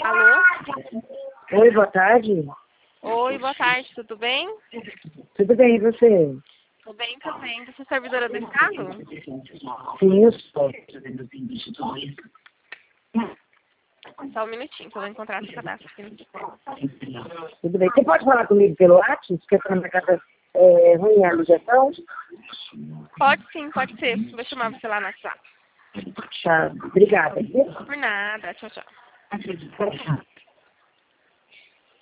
Alô? Oi, boa tarde. Oi, boa tarde, tudo bem? Tudo bem, e você? Tudo bem também. Você é servidora do Estado? Sim, eu sou. Só um minutinho, que eu vou encontrar seu cadastro aqui no sistema. Tudo bem. Você pode falar comigo pelo WhatsApp? Porque a minha casa é ruim a ligação? Pode sim, pode ser. Vou chamar você lá no WhatsApp. Tá, obrigada. Por nada, tchau, tchau. Tchau.